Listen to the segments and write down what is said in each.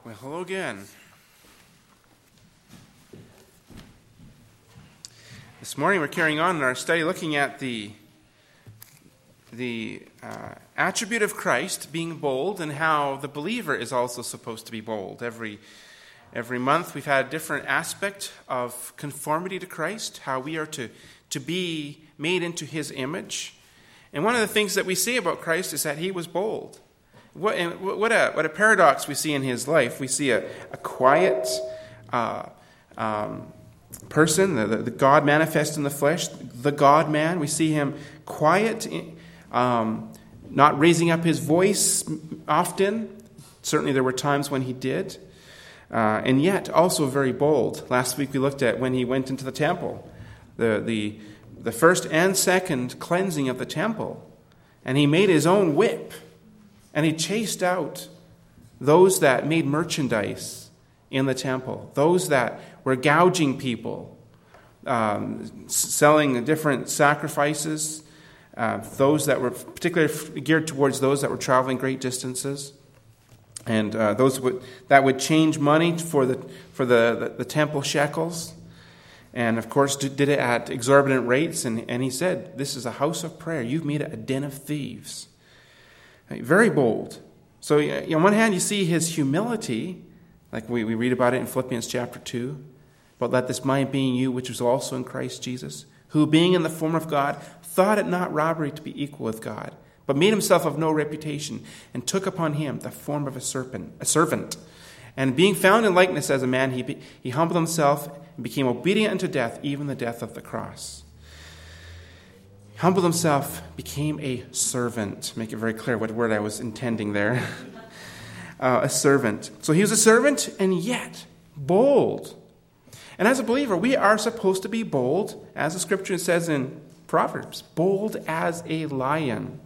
Well, hello again. This morning we're carrying on in our study looking at the attribute of Christ, being bold, and how the believer is also supposed to be bold. Every month we've had a different aspect of conformity to Christ, how we are to be made into his image. And one of the things that we see about Christ is that he was bold. What a paradox we see in his life. We see a quiet person, the God manifest in the flesh, the God-man. We see him quiet, not raising up his voice often. Certainly there were times when he did. And yet also very bold. Last week we looked at when he went into the temple, the first and second cleansing of the temple. And he made his own whip. And he chased out those that made merchandise in the temple, those that were gouging people, selling different sacrifices, those that were particularly geared towards those that were traveling great distances, and those that would change money for the temple shekels, and of course did it at exorbitant rates. And he said, "This is a house of prayer. You've made it a den of thieves." Very bold. So on one hand, you see his humility, like we read about it in Philippians chapter 2. But let this mind be in you, which was also in Christ Jesus, who being in the form of God, thought it not robbery to be equal with God, but made himself of no reputation, and took upon him the form of a servant. And being found in likeness as a man, he humbled himself and became obedient unto death, even the death of the cross. Humbled himself, became a servant. Make it very clear what word I was intending there. A servant. So he was a servant and yet bold. And as a believer, we are supposed to be bold, as the scripture says in Proverbs, bold as a lion.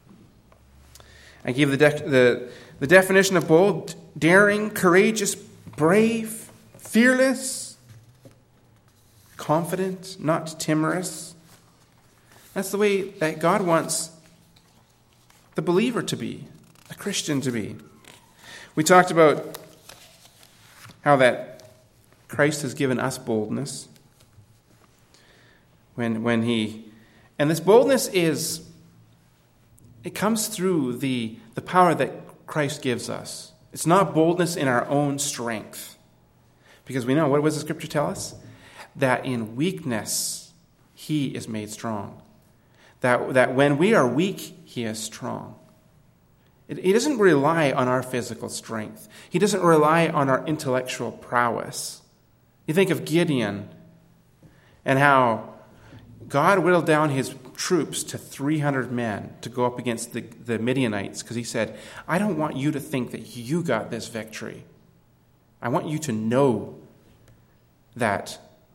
I gave the definition of bold: daring, courageous, brave, fearless, confident, not timorous. That's the way that God wants the believer to be, the Christian to be. We talked about how that Christ has given us boldness. And this boldness it comes through the power that Christ gives us. It's not boldness in our own strength. Because we know, what does the scripture tell us? That in weakness, he is made strong. That when we are weak, he is strong. He doesn't rely on our physical strength. He doesn't rely on our intellectual prowess. You think of Gideon and how God whittled down his troops to 300 men to go up against the Midianites, because he said, "I don't want you to think that you got this victory. I want you to know that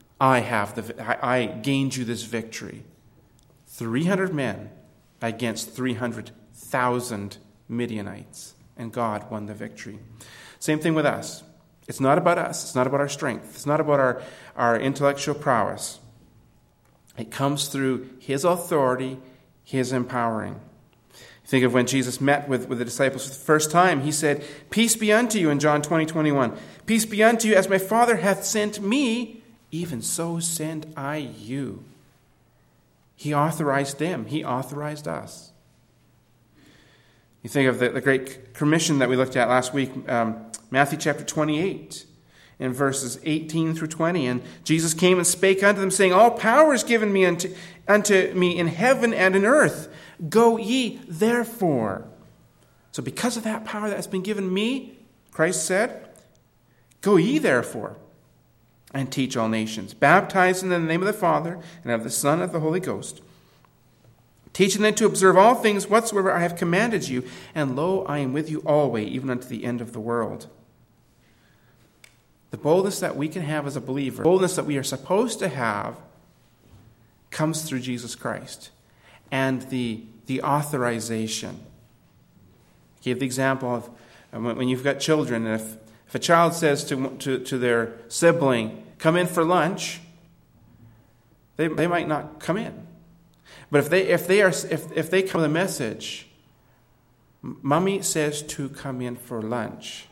I gained you this victory." 300 men against 300,000 Midianites, and God won the victory. Same thing with us. It's not about us. It's not about our strength. It's not about our intellectual prowess. It comes through his authority, his empowering. Think of when Jesus met with the disciples for the first time. He said, "Peace be unto you," in John 20:21. "Peace be unto you, as my Father hath sent me, even so send I you." He authorized them. He authorized us. You think of the Great Commission that we looked at last week, Matthew chapter 28, in verses 18 through 20. "And Jesus came and spake unto them, saying, All power is given me unto me in heaven and in earth. Go ye therefore." So because of that power that has been given me, Christ said, "Go ye therefore, and teach all nations, baptizing them in the name of the Father, and of the Son, and of the Holy Ghost, teaching them to observe all things whatsoever I have commanded you, and lo, I am with you always, even unto the end of the world." The boldness that we can have as a believer, the boldness that we are supposed to have, comes through Jesus Christ, and the authorization. I gave the example of when you've got children, and if a child says to their sibling, "Come in for lunch," they might not come in. But if they come with a message, "Mommy says to come in for lunch,"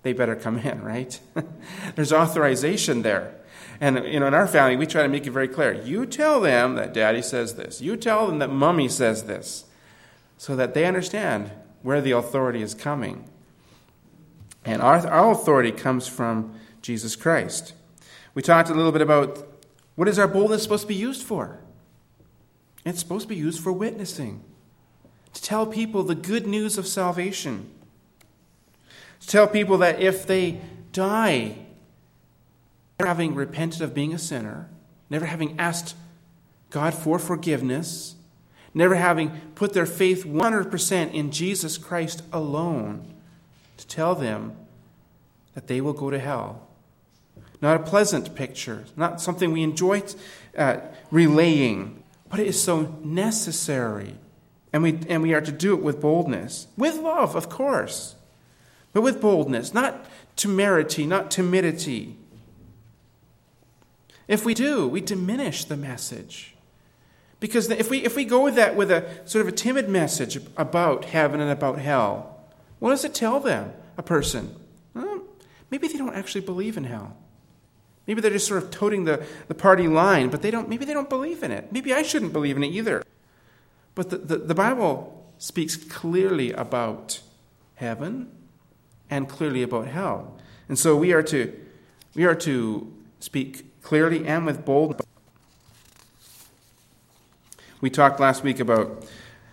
they better come in, right? There's authorization there. And, in our family, we try to make it very clear. You tell them that Daddy says this. You tell them that Mommy says this. So that they understand where the authority is coming. And our authority comes from Jesus Christ. We talked a little bit about what is our boldness supposed to be used for? It's supposed to be used for witnessing. To tell people the good news of salvation. To tell people that if they die never having repented of being a sinner, never having asked God for forgiveness, never having put their faith 100% in Jesus Christ alone, to tell them that they will go to hell. Not a pleasant picture, not something we enjoy relaying, but it is so necessary. And we are to do it with boldness. With love, of course. But with boldness, not temerity, not timidity. If we do, we diminish the message. Because if we go with that with a sort of a timid message about heaven and about hell, what does it tell them, a person? Well, maybe they don't actually believe in hell. Maybe they're just sort of toting the party line, but maybe they don't believe in it. Maybe I shouldn't believe in it either. But the Bible speaks clearly about heaven and clearly about hell. And so we are to speak clearly and with boldness. We talked last week about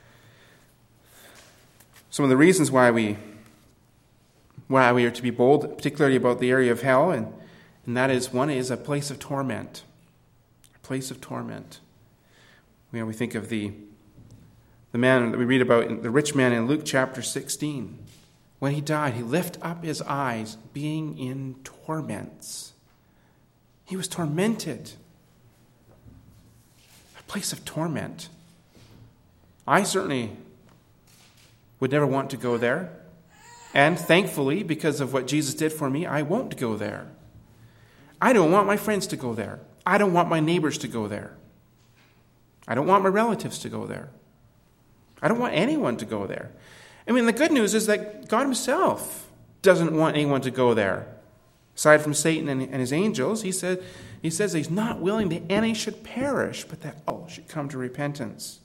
some of the reasons why we are to be bold, particularly about the area of hell, and that is, one is a place of torment. A place of torment. We think of the man that we read about, the rich man in Luke chapter 16. When he died, he lifted up his eyes, being in torments. He was tormented. A place of torment. I certainly would never want to go there. And thankfully, because of what Jesus did for me, I won't go there. I don't want my friends to go there. I don't want my neighbors to go there. I don't want my relatives to go there. I don't want anyone to go there. I mean, the good news is that God himself doesn't want anyone to go there. Aside from Satan and his angels, he says he's not willing that any should perish, but that all should come to repentance.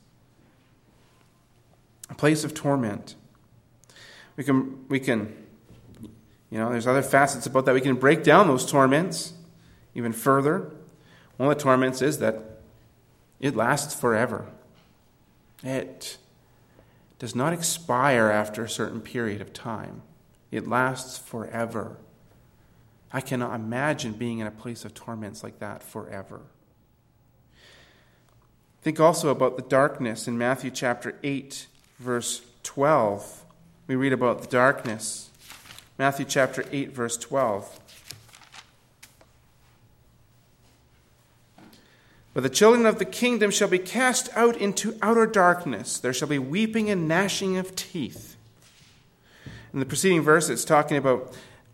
A place of torment. We can, there's other facets about that. We can break down those torments even further. One of the torments is that it lasts forever. It does not expire after a certain period of time. It lasts forever. I cannot imagine being in a place of torments like that forever. Think also about the darkness in Matthew chapter 8, verse 12. We read about the darkness. Matthew chapter 8, verse 12. But the children of the kingdom shall be cast out into outer darkness. There shall be weeping and gnashing of teeth. In the preceding verse, it's talking about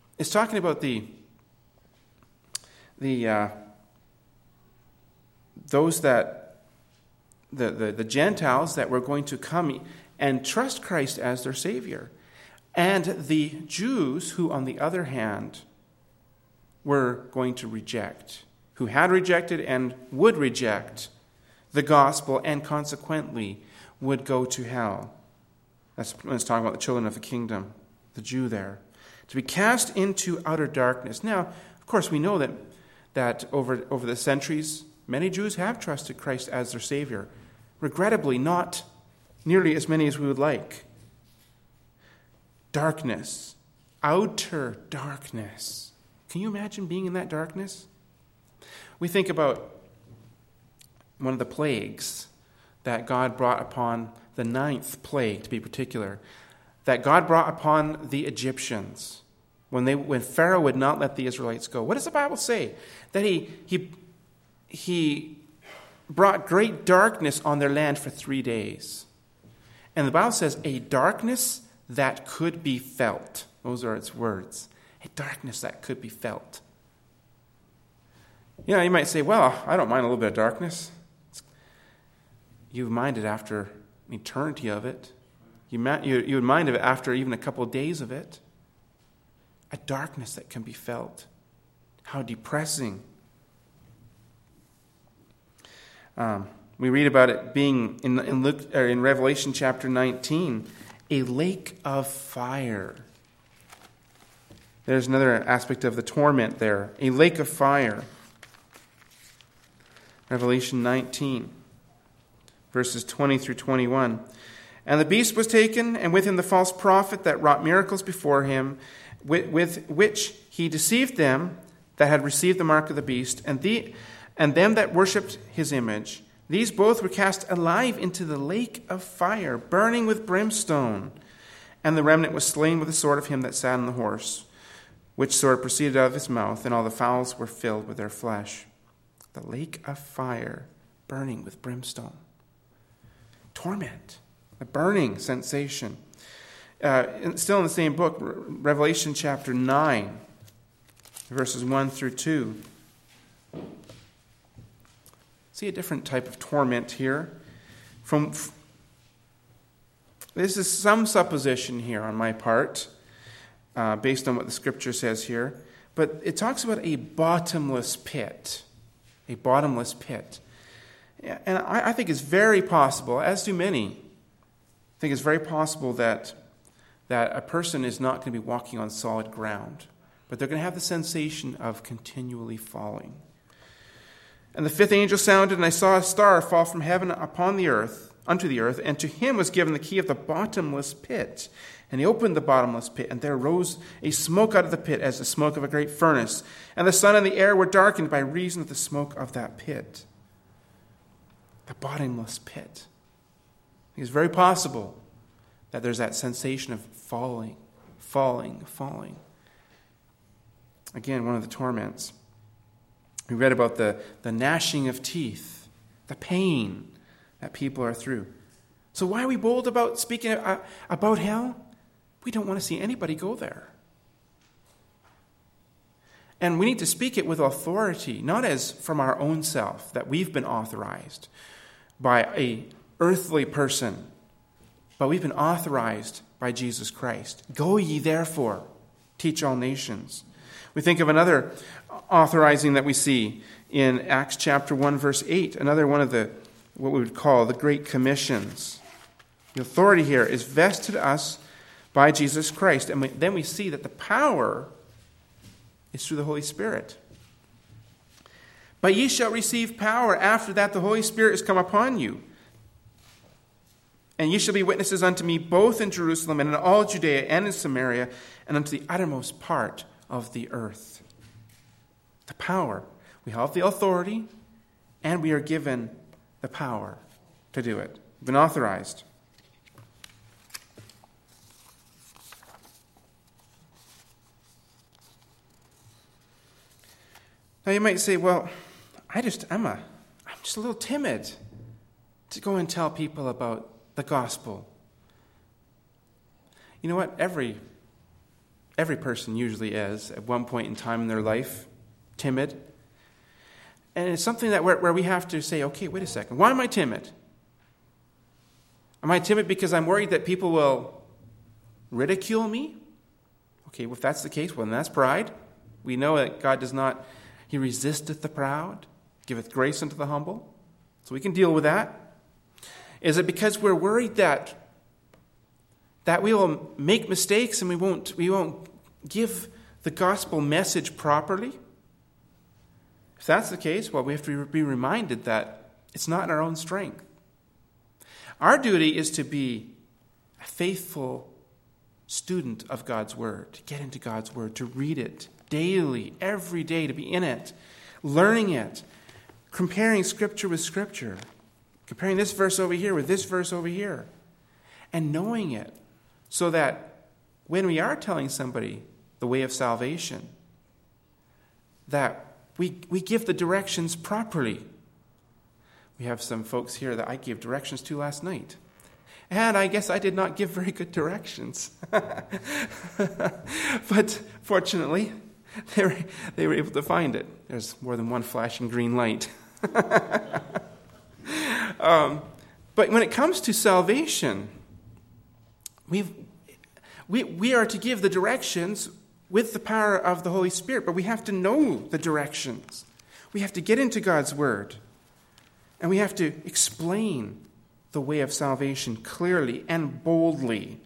those that the Gentiles that were going to come and trust Christ as their Savior, and the Jews who, on the other hand, were going to reject, who had rejected and would reject the gospel, and consequently would go to hell. That's when it's talking about the children of the kingdom, the Jew there. To be cast into outer darkness. Now, of course, we know that over the centuries, many Jews have trusted Christ as their Savior. Regrettably, not nearly as many as we would like. Darkness. Outer darkness. Can you imagine being in that darkness? We think about one of the plagues that God brought upon, the 9th plague to be particular, that God brought upon the Egyptians when Pharaoh would not let the Israelites go. What does the Bible say? That he brought great darkness on their land for 3 days. And the Bible says, a darkness that could be felt. Those are its words. A darkness that could be felt. You might say, well, I don't mind a little bit of darkness. You mind it after an eternity of it. You would mind of it after even a couple of days of it. a darkness that can be felt. How depressing. We read about it being in Revelation chapter 19, a lake of fire. There's another aspect of the torment there, a lake of fire. Revelation 19, verses 20 through 21. And the beast was taken, and with him the false prophet that wrought miracles before him, with which he deceived them that had received the mark of the beast, and them that worshipped his image. These both were cast alive into the lake of fire, burning with brimstone. And the remnant was slain with the sword of him that sat on the horse, which sword proceeded out of his mouth, and all the fowls were filled with their flesh. The lake of fire, burning with brimstone. Torment, a burning sensation. Still in the same book, Revelation chapter 9, verses 1 through 2. See a different type of torment here. This is some supposition here on my part, based on what the scripture says here. But it talks about a bottomless pit. A bottomless pit. And I think it's very possible, as do many, I think it's very possible that a person is not going to be walking on solid ground, but they're going to have the sensation of continually falling. And the fifth angel sounded, and I saw a star fall from heaven upon the earth, unto the earth, and to him was given the key of the bottomless pit. And he opened the bottomless pit, and there rose a smoke out of the pit as the smoke of a great furnace. And the sun and the air were darkened by reason of the smoke of that pit. The bottomless pit. It's very possible that there's that sensation of falling. Again, one of the torments. We read about the gnashing of teeth, the pain that people are through. So why are we bold about speaking about hell? We don't want to see anybody go there. And we need to speak it with authority, not as from our own self, that we've been authorized by a earthly person, but we've been authorized by Jesus Christ. Go ye therefore, teach all nations. We think of another authorizing that we see in Acts chapter 1, verse 8, another one of what we would call the Great Commissions. The authority here is vested us by Jesus Christ. And then we see that the power is through the Holy Spirit. But ye shall receive power after that the Holy Spirit is come upon you. And ye shall be witnesses unto me both in Jerusalem and in all Judea and in Samaria and unto the uttermost part of the earth. The power. We have the authority and we are given the power to do it. We've been authorized. Now you might say, well, I'm just a little timid to go and tell people about the gospel. You know what? Every person usually is, at one point in time in their life, timid. And it's something that where we have to say, okay, wait a second. Why am I timid? Am I timid because I'm worried that people will ridicule me? Okay, well, if that's the case, well, then that's pride. We know that God does not, he resisteth the proud, giveth grace unto the humble. So we can deal with that. Is it because we're worried that we will make mistakes and we won't give the gospel message properly? If that's the case, well, we have to be reminded that it's not in our own strength. Our duty is to be a faithful student of God's Word, to get into God's Word, to read it daily, every day, to be in it, learning it, comparing Scripture with Scripture, comparing this verse over here with this verse over here, and knowing it so that when we are telling somebody the way of salvation, that we give the directions properly. We have some folks here that I gave directions to last night. And I guess I did not give very good directions. But fortunately, they were able to find it. There's more than one flashing green light. But when it comes to salvation, we are to give the directions with the power of the Holy Spirit, but we have to know the directions. We have to get into God's Word. And we have to explain the way of salvation clearly and boldly.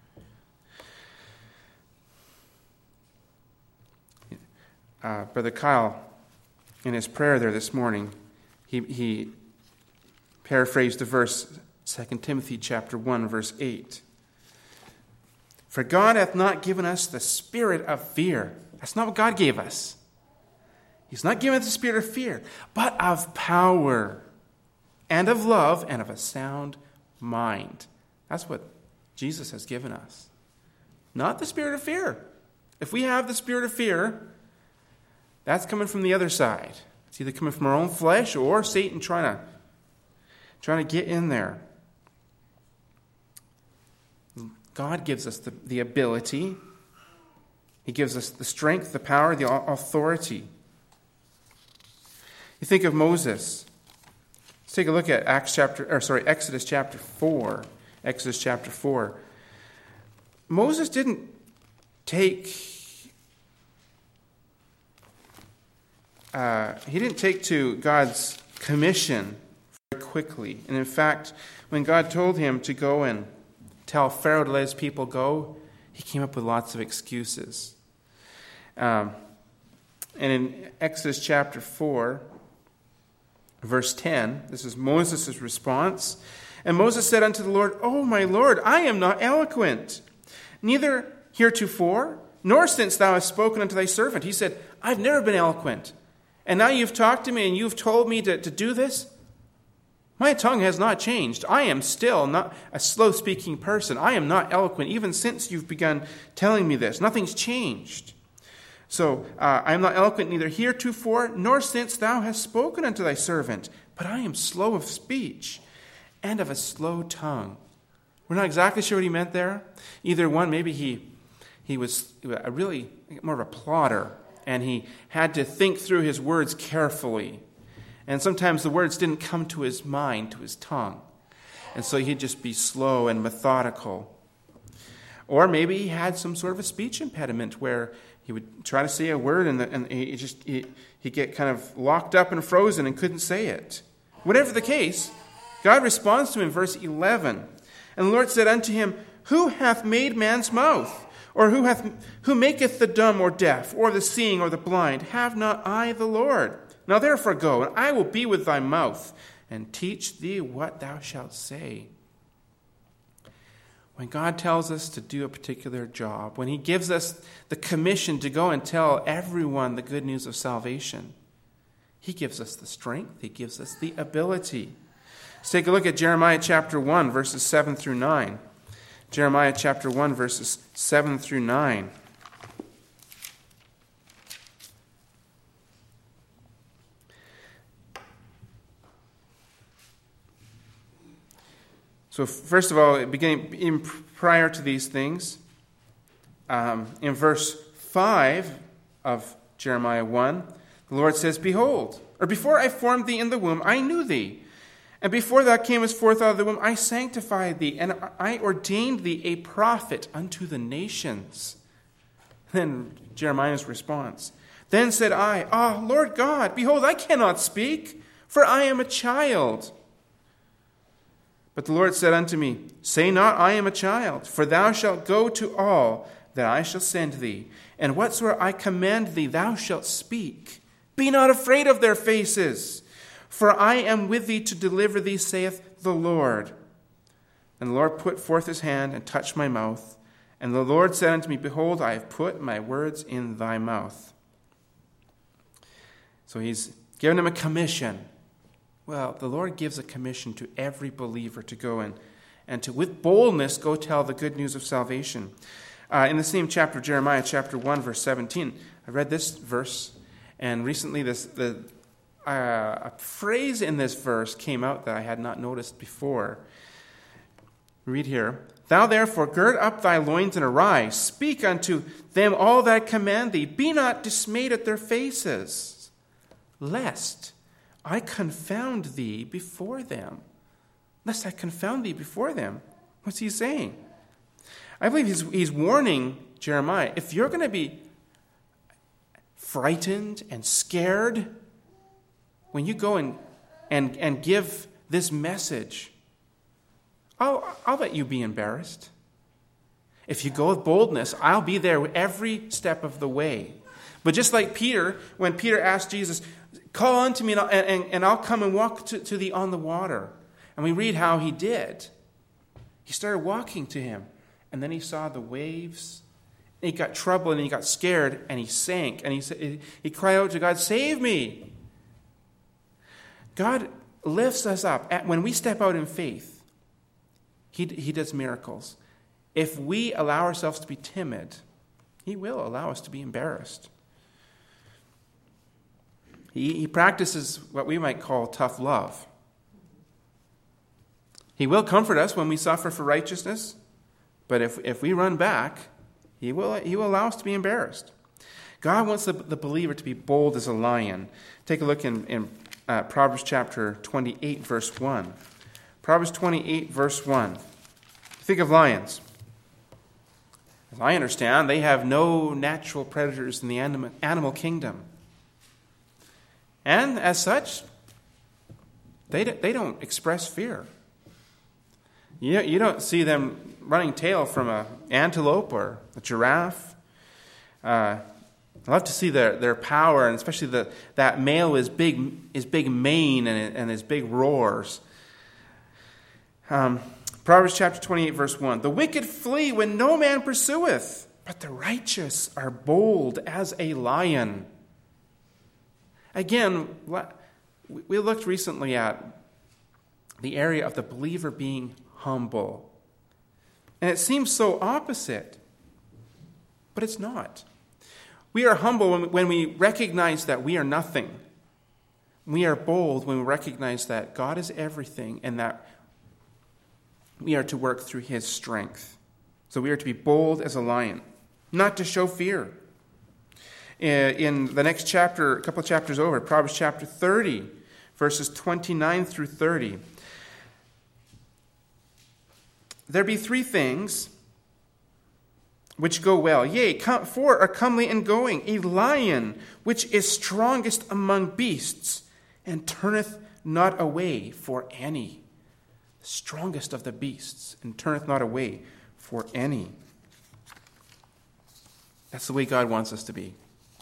Brother Kyle, in his prayer there this morning, he paraphrased the verse, 2 Timothy chapter 1, verse 8. For God hath not given us the spirit of fear. That's not what God gave us. He's not given us the spirit of fear, but of power and of love and of a sound mind. That's what Jesus has given us. Not the spirit of fear. If we have the spirit of fear, that's coming from the other side. It's either coming from our own flesh or Satan trying to get in there. God gives us the ability. He gives us the strength, the power, the authority. You think of Moses. Let's take a look at Exodus chapter 4. Exodus chapter 4. Moses didn't take to God's commission very quickly. And in fact, when God told him to go and tell Pharaoh to let his people go, he came up with lots of excuses. And in Exodus chapter 4, verse 10, this is Moses' response. And Moses said unto the Lord, O my Lord, I am not eloquent, neither heretofore, nor since thou hast spoken unto thy servant. He said, I've never been eloquent. And now you've talked to me and you've told me to do this. My tongue has not changed. I am still not a slow-speaking person. I am not eloquent, even since you've begun telling me this. Nothing's changed. So, I am not eloquent neither heretofore, nor since thou hast spoken unto thy servant. But I am slow of speech, and of a slow tongue. We're not exactly sure what he meant there. Either one, maybe he was really more of a plotter, and he had to think through his words carefully. And sometimes the words didn't come to his mind, to his tongue. And so he'd just be slow and methodical. Or maybe he had some sort of a speech impediment where he would try to say a word and he'd get kind of locked up and frozen and couldn't say it. Whatever the case, God responds to him in verse 11. And the Lord said unto him, Who hath made man's mouth? Or who maketh the dumb or deaf, or the seeing or the blind? Have not I the Lord? Now therefore go, and I will be with thy mouth, and teach thee what thou shalt say. When God tells us to do a particular job, when he gives us the commission to go and tell everyone the good news of salvation, he gives us the strength, he gives us the ability. Let's take a look at Jeremiah chapter 1, verses 7 through 9. Jeremiah chapter 1, verses 7 through 9. So first of all, prior to these things, in verse 5 of Jeremiah 1, the Lord says, Behold, or before I formed thee in the womb, I knew thee. And before thou camest forth out of the womb, I sanctified thee, and I ordained thee a prophet unto the nations. Then Jeremiah's response, Then said I, Ah, Lord God, behold, I cannot speak, for I am a child. But the Lord said unto me, Say not, I am a child, for thou shalt go to all that I shall send thee, and whatsoever I command thee, thou shalt speak. Be not afraid of their faces, for I am with thee to deliver thee, saith the Lord. And the Lord put forth his hand and touched my mouth. And the Lord said unto me, Behold, I have put my words in thy mouth. So he's given him a commission. Well, the Lord gives a commission to every believer to go and to, with boldness, go tell the good news of salvation. In the same chapter, Jeremiah chapter 1, verse 17, I read this verse, and recently a phrase in this verse came out that I had not noticed before. Read here. Thou therefore gird up thy loins and arise. Speak unto them all that I command thee. Be not dismayed at their faces, lest I confound thee before them. Lest I confound thee before them. What's he saying? I believe he's warning Jeremiah, if you're going to be frightened and scared, when you go and give this message, I'll let you be embarrassed. If you go with boldness, I'll be there every step of the way. But just like Peter, when Peter asked Jesus, call unto me and I'll come and walk to thee on the water. And we read how he did. He started walking to him. And then he saw the waves. And he got troubled and he got scared and he sank. And he cried out to God, save me. God lifts us up. When we step out in faith, he does miracles. If we allow ourselves to be timid, he will allow us to be embarrassed. He practices what we might call tough love. He will comfort us when we suffer for righteousness, but if we run back, he will allow us to be embarrassed. God wants the believer to be bold as a lion. Take a look in Proverbs chapter 28, verse 1. Proverbs 28, verse 1. Think of lions. As I understand, they have no natural predators in the animal kingdom. And as such, they don't express fear. You don't see them running tail from an antelope or a giraffe. I love to see their power, and especially that male with his big mane and his big roars. Proverbs chapter 28, verse 1. The wicked flee when no man pursueth, but the righteous are bold as a lion. Again, we looked recently at the area of the believer being humble. And it seems so opposite, but it's not. We are humble when we recognize that we are nothing. We are bold when we recognize that God is everything and that we are to work through his strength. So we are to be bold as a lion, not to show fear. In the next chapter, a couple of chapters over, Proverbs chapter 30, verses 29 through 30. There be three things which go well. Yea, four are comely and going. A lion which is strongest among beasts, and turneth not away for any. The strongest of the beasts, and turneth not away for any. That's the way God wants us to be.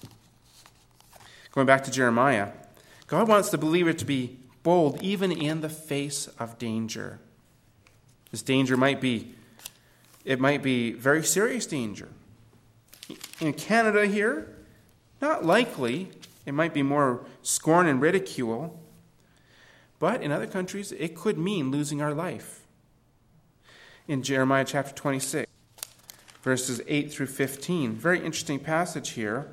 Going back to Jeremiah, God wants the believer to be bold even in the face of danger. This danger might be very serious danger. In Canada here, not likely. It might be more scorn and ridicule. But in other countries, it could mean losing our life. In Jeremiah chapter 26, verses 8 through 15, very interesting passage here.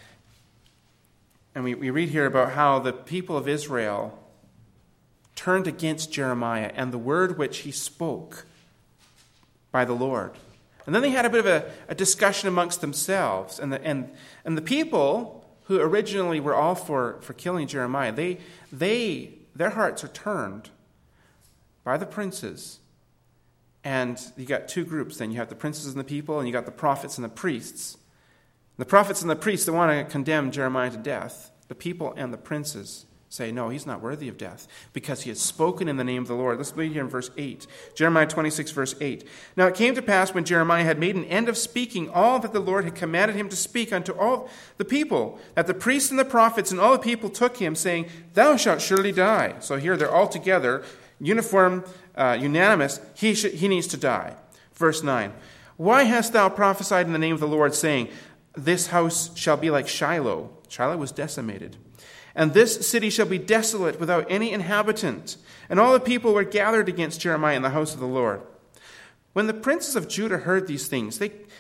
And we read here about how the people of Israel turned against Jeremiah and the word which he spoke by the Lord. And then they had a bit of a discussion amongst themselves. And the people who originally were all for killing Jeremiah, their hearts are turned by the princes. And you got two groups then. You have the princes and the people, and you got the prophets and the priests. The prophets and the priests, they want to condemn Jeremiah to death. The people and the princes say, no, he's not worthy of death because he has spoken in the name of the Lord. Let's read here in verse 8. Jeremiah 26, verse 8. Now it came to pass when Jeremiah had made an end of speaking all that the Lord had commanded him to speak unto all the people, that the priests and the prophets and all the people took him, saying, thou shalt surely die. So here they're all together, unanimous, he needs to die. Verse 9. Why hast thou prophesied in the name of the Lord, saying, this house shall be like Shiloh? Shiloh was decimated. And this city shall be desolate without any inhabitant. And all the people were gathered against Jeremiah in the house of the Lord. When the princes of Judah heard these things,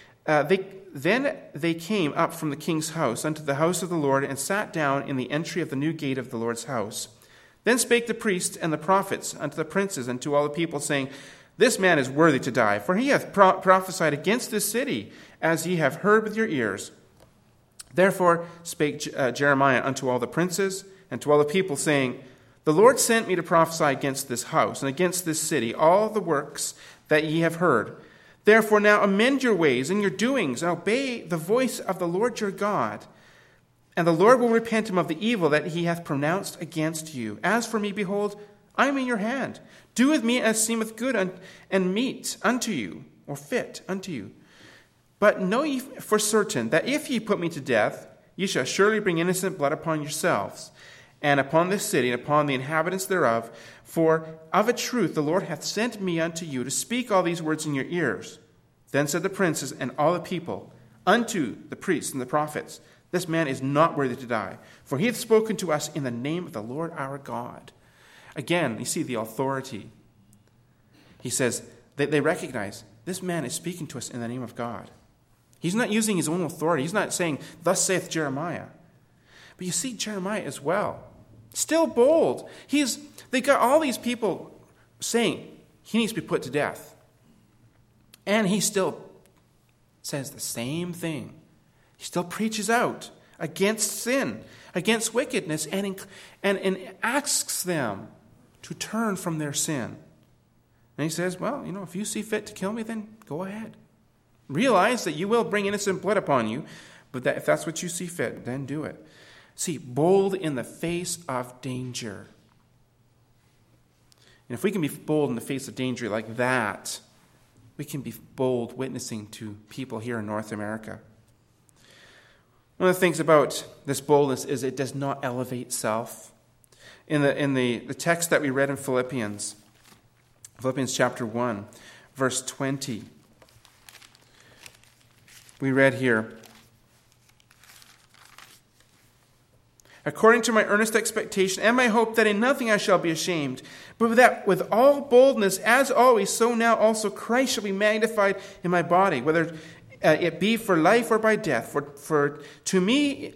they came up from the king's house unto the house of the Lord, and sat down in the entry of the new gate of the Lord's house. Then spake the priests and the prophets unto the princes and to all the people, saying, this man is worthy to die, for he hath prophesied against this city, as ye have heard with your ears. Therefore spake Jeremiah unto all the princes and to all the people, saying, the Lord sent me to prophesy against this house and against this city, all the works that ye have heard. Therefore now amend your ways and your doings, and obey the voice of the Lord your God. And the Lord will repent him of the evil that he hath pronounced against you. As for me, behold, I am in your hand. Do with me as seemeth good and meet unto you, or fit unto you. But know ye for certain that if ye put me to death, ye shall surely bring innocent blood upon yourselves, and upon this city, and upon the inhabitants thereof. For of a truth the Lord hath sent me unto you to speak all these words in your ears. Then said the princes and all the people unto the priests and the prophets, This man is not worthy to die, for he hath spoken to us in the name of the Lord our God. Again, you see the authority. He says that they recognize this man is speaking to us in the name of God. He's not using his own authority. He's not saying, Thus saith Jeremiah. But you see Jeremiah as well. Still bold. They got all these people saying he needs to be put to death. And he still says the same thing. He still preaches out against sin, against wickedness, and asks them to turn from their sin. And he says, well, if you see fit to kill me, then go ahead. Realize that you will bring innocent blood upon you, but if that's what you see fit, then do it. See, bold in the face of danger. And if we can be bold in the face of danger like that, we can be bold witnessing to people here in North America. One of the things about this boldness is it does not elevate self. In the text that we read in Philippians chapter 1, verse 20, we read here, According to my earnest expectation and my hope that in nothing I shall be ashamed, but that with all boldness, as always, so now also Christ shall be magnified in my body, whether it be for life or by death. For to me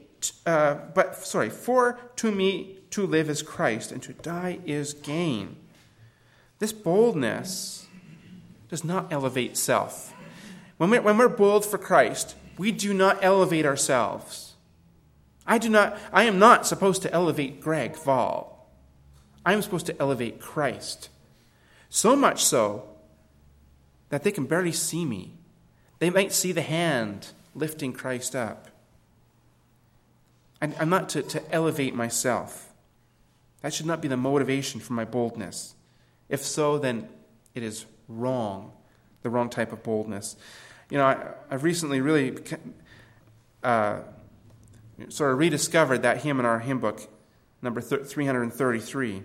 to live is Christ, and to die is gain. This boldness does not elevate self. When we're bold for Christ, we do not elevate ourselves. I am not supposed to elevate Greg Vall. I am supposed to elevate Christ. So much so that they can barely see me. They might see the hand lifting Christ up. I'm not to elevate myself. That should not be the motivation for my boldness. If so, then it is wrong, the wrong type of boldness. I've recently really sort of rediscovered that hymn in our hymn book, number 333.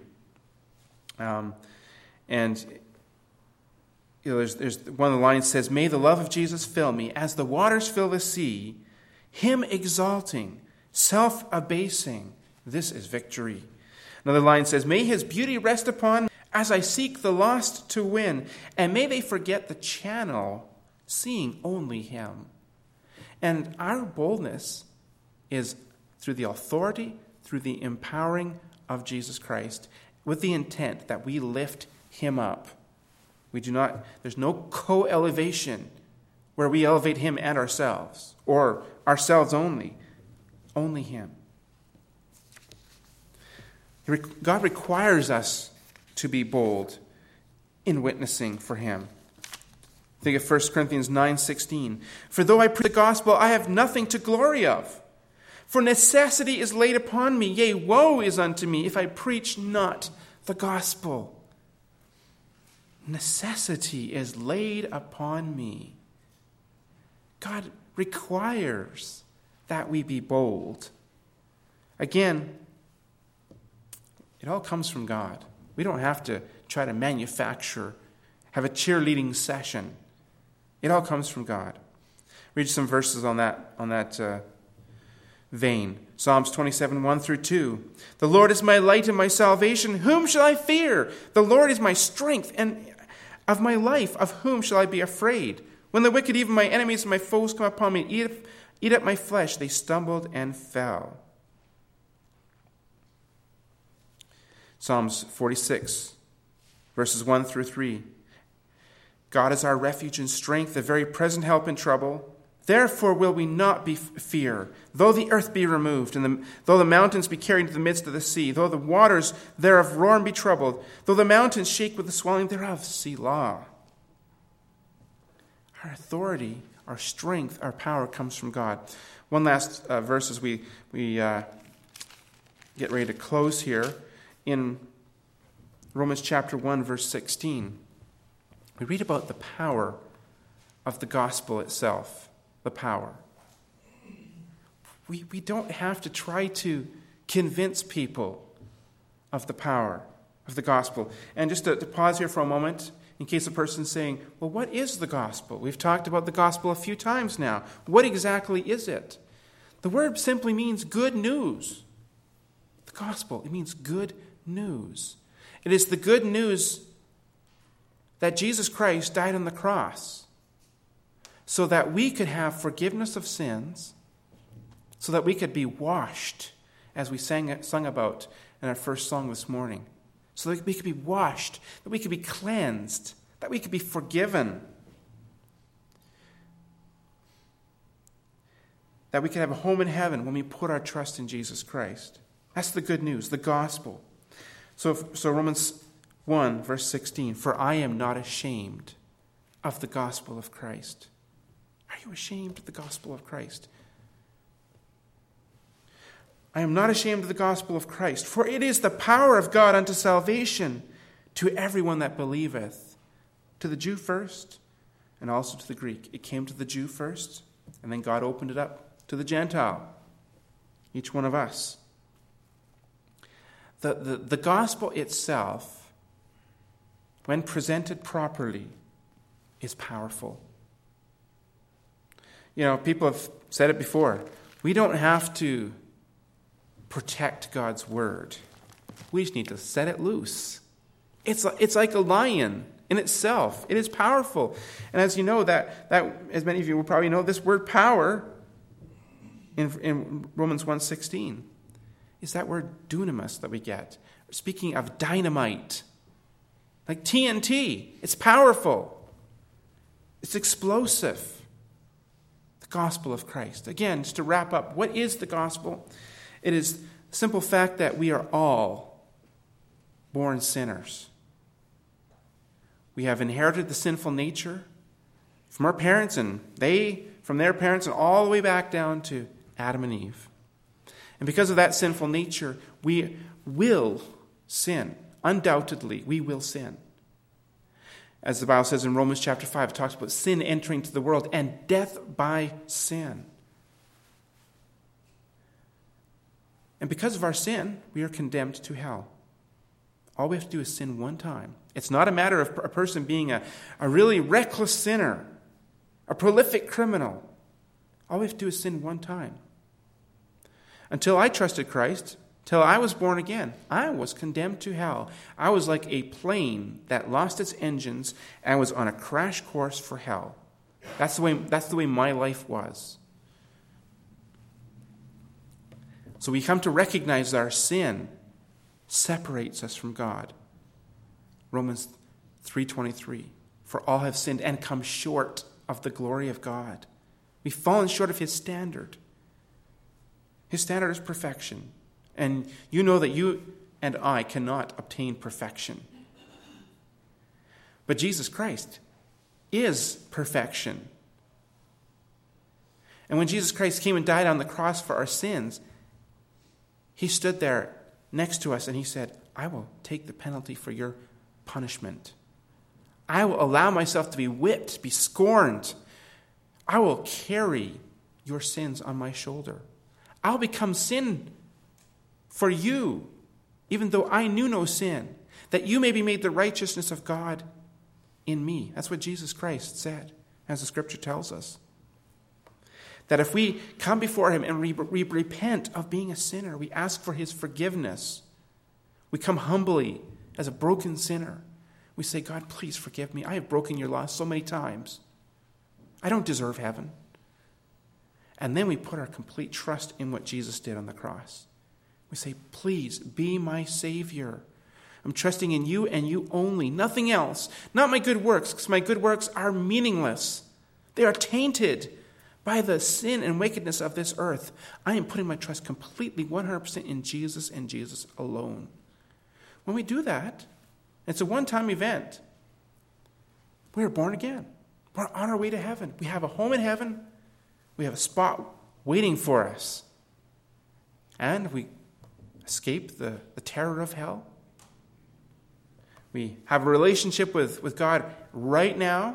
There's one of the lines says, May the love of Jesus fill me as the waters fill the sea, him exalting, self-abasing. This is victory. Another line says, May his beauty rest upon me as I seek the lost to win, and may they forget the channel, seeing only him. And our boldness is through the authority, through the empowering of Jesus Christ, with the intent that we lift him up. There's no co-elevation where we elevate him and ourselves, or ourselves only him. God requires us to be bold in witnessing for him. Think of 1 Corinthians 9:16. For though I preach the gospel, I have nothing to glory of. For necessity is laid upon me, yea, woe is unto me, if I preach not the gospel. Necessity is laid upon me. God requires that we be bold. Again, it all comes from God. We don't have to try to manufacture, have a cheerleading session. It all comes from God. Read some verses on that vein. Psalms 27, 1 through 2. The Lord is my light and my salvation. Whom shall I fear? The Lord is my strength and of my life. Of whom shall I be afraid? When the wicked, even my enemies and my foes, come upon me, eat up my flesh, they stumbled and fell. Psalms 46, verses 1 through 3. God is our refuge and strength, the very present help in trouble. Therefore will we not fear, though the earth be removed, and though the mountains be carried into the midst of the sea, though the waters thereof roar and be troubled, though the mountains shake with the swelling thereof. Selah. Our authority, our strength, our power comes from God. One last verse as we get ready to close here. In Romans chapter 1, verse 16, we read about the power of the gospel itself. The power. We don't have to try to convince people of the power of the gospel. And just to pause here for a moment, in case a person's saying, well, what is the gospel? We've talked about the gospel a few times now. What exactly is it? The word simply means good news. The gospel, it means good news. It is the good news that Jesus Christ died on the cross so that we could have forgiveness of sins, so that we could be washed, as we sung about in our first song this morning, so that we could be washed, that we could be cleansed, that we could be forgiven, that we could have a home in heaven when we put our trust in Jesus Christ. That's the good news, the gospel. So Romans 1, verse 16, for I am not ashamed of the gospel of Christ. Are you ashamed of the gospel of Christ? I am not ashamed of the gospel of Christ, for it is the power of God unto salvation to everyone that believeth, to the Jew first, and also to the Greek. It came to the Jew first, and then God opened it up to the Gentile, each one of us. The gospel itself, when presented properly, is powerful. You know, people have said it before. We don't have to protect God's word. We just need to set it loose. It's like a lion in itself. It is powerful. And as you know, that as many of you will probably know, this word power in Romans 1:16 is that word dunamis that we get. Speaking of dynamite, like TNT. It's powerful. It's explosive. The gospel of Christ. Again, just to wrap up, what is the gospel? It is the simple fact that we are all born sinners. We have inherited the sinful nature from our parents, and they from their parents, and all the way back down to Adam and Eve. And because of that sinful nature, we will sin. Undoubtedly, we will sin. As the Bible says in Romans chapter 5, it talks about sin entering to the world and death by sin. And because of our sin, we are condemned to hell. All we have to do is sin one time. It's not a matter of a person being a really reckless sinner, a prolific criminal. All we have to do is sin one time. Until I trusted Christ, till I was born again, I was condemned to hell. I was like a plane that lost its engines and was on a crash course for hell. That's the way my life was. So we come to recognize our sin separates us from God. Romans 3:23, for all have sinned and come short of the glory of God. We've fallen short of his standard. His standard is perfection. And you know that you and I cannot obtain perfection. But Jesus Christ is perfection. And when Jesus Christ came and died on the cross for our sins, he stood there next to us and he said, I will take the penalty for your punishment. I will allow myself to be whipped, be scorned. I will carry your sins on my shoulder. I'll become sin for you, even though I knew no sin, that you may be made the righteousness of God in me. That's what Jesus Christ said, as the scripture tells us. That if we come before him and we repent of being a sinner, we ask for his forgiveness. We come humbly as a broken sinner. We say, God, please forgive me. I have broken your law so many times. I don't deserve heaven. And then we put our complete trust in what Jesus did on the cross. We say, please be my Savior. I'm trusting in you and you only, nothing else. Not my good works, because my good works are meaningless. They are tainted by the sin and wickedness of this earth. I am putting my trust completely 100% in Jesus and Jesus alone. When we do that, it's a one-time event. We are born again. We're on our way to heaven. We have a home in heaven. We have a spot waiting for us. And we escape the terror of hell. We have a relationship with God right now.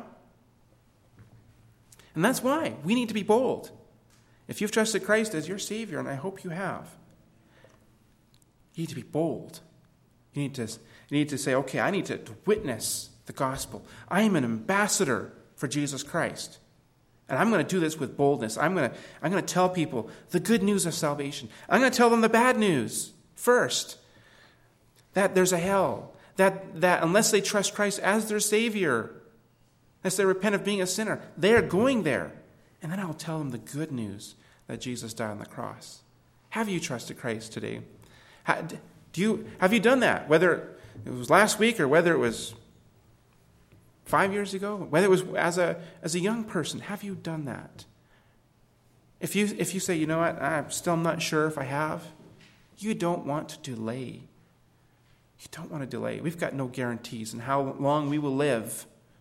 And that's why we need to be bold. If you've trusted Christ as your Savior, and I hope you have, you need to be bold. You need to say, okay, I need to witness the gospel. I am an ambassador for Jesus Christ. And I'm going to do this with boldness. I'm going to tell people the good news of salvation. I'm going to tell them the bad news first. That there's a hell. That unless they trust Christ as their Savior, unless they repent of being a sinner, they are going there. And then I'll tell them the good news that Jesus died on the cross. Have you trusted Christ today? Have you done that? Whether it was last week or whether it was 5 years ago, whether it was as a young person, have you done that? If you say, you know what, I'm still not sure if I have, you don't want to delay. You don't want to delay. We've got no guarantees in how long we will live.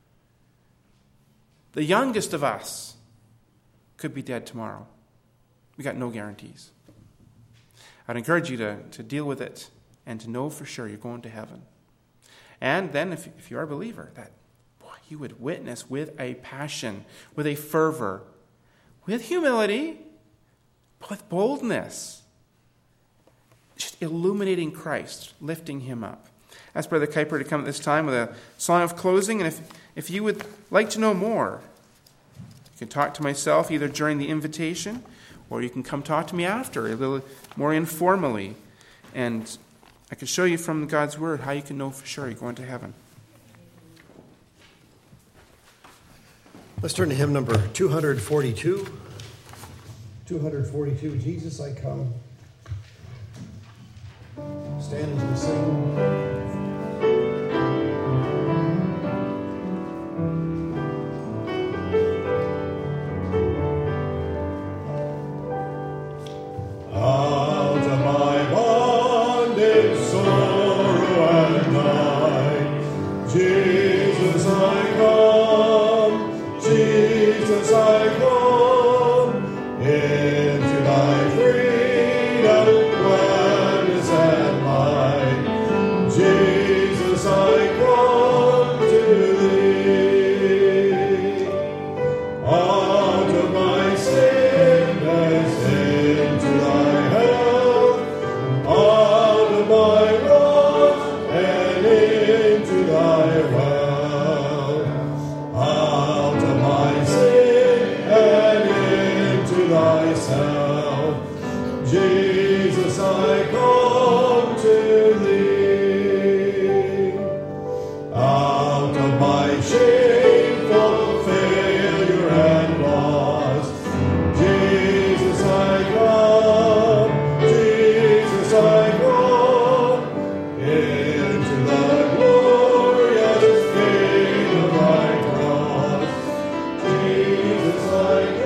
The youngest of us could be dead tomorrow. We got no guarantees. I'd encourage you to deal with it and to know for sure you're going to heaven. And then if you are a believer, that you would witness with a passion, with a fervor, with humility, but with boldness. Just illuminating Christ, lifting him up. Ask Brother Kuiper to come at this time with a song of closing. And if you would like to know more, you can talk to myself either during the invitation or you can come talk to me after, a little more informally. And I can show you from God's Word how you can know for sure you're going to heaven. Let's turn to hymn number 242. 242, Jesus, I Come. Stand as we sing.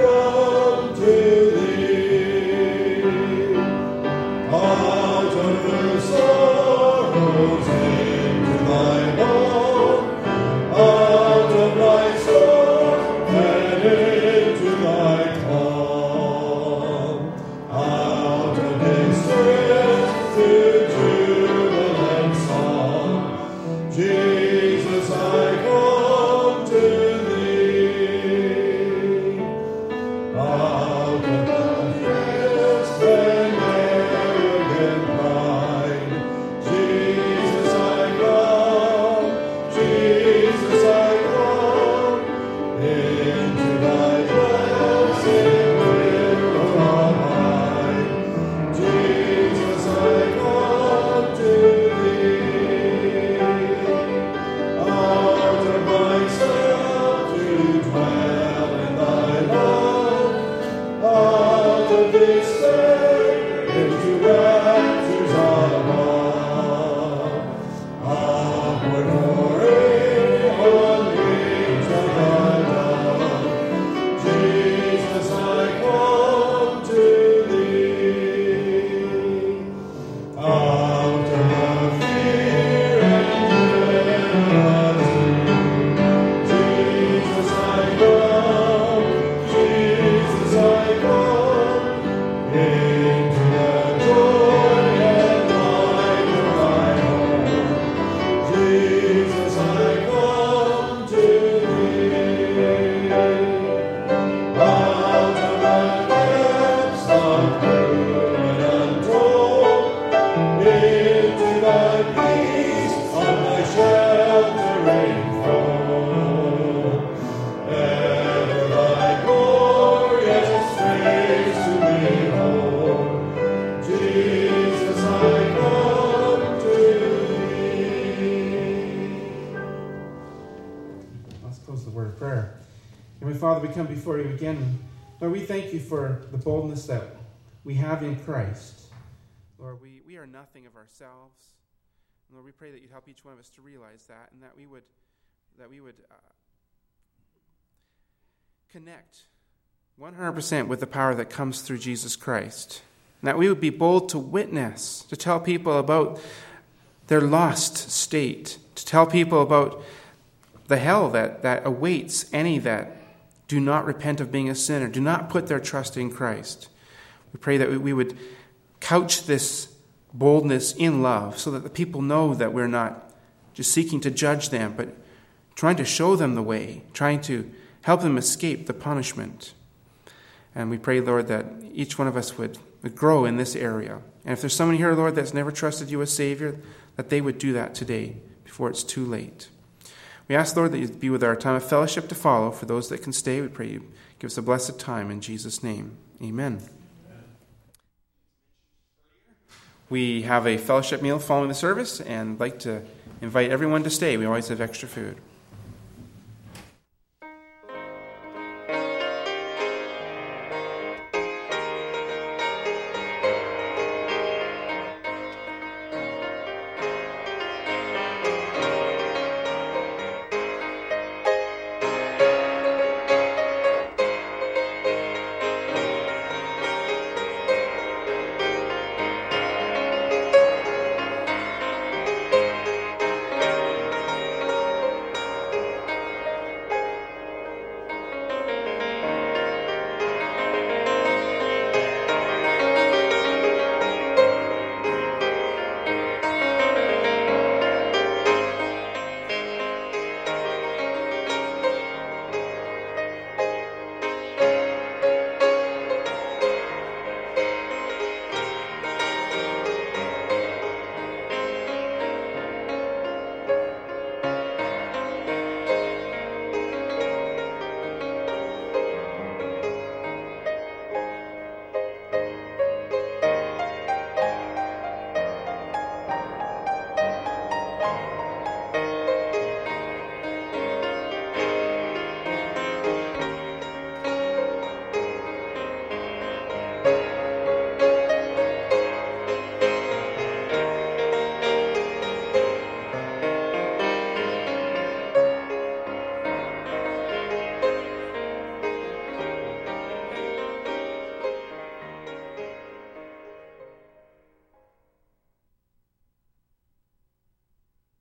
Out of Father, we come before you again. Lord, we thank you for the boldness that we have in Christ. Lord, we are nothing of ourselves. Lord, we pray that you'd help each one of us to realize that, and that we would connect 100% with the power that comes through Jesus Christ. And that we would be bold to witness, to tell people about their lost state, to tell people about the hell that awaits any that do not repent of being a sinner, do not put their trust in Christ. We pray that we would couch this boldness in love so that the people know that we're not just seeking to judge them, but trying to show them the way, trying to help them escape the punishment. And we pray, Lord, that each one of us would grow in this area. And if there's someone here, Lord, that's never trusted you as Savior, that they would do that today before it's too late. We ask, Lord, that you'd be with our time of fellowship to follow. For those that can stay, we pray you give us a blessed time in Jesus' name. Amen. We have a fellowship meal following the service, and I'd like to invite everyone to stay. We always have extra food.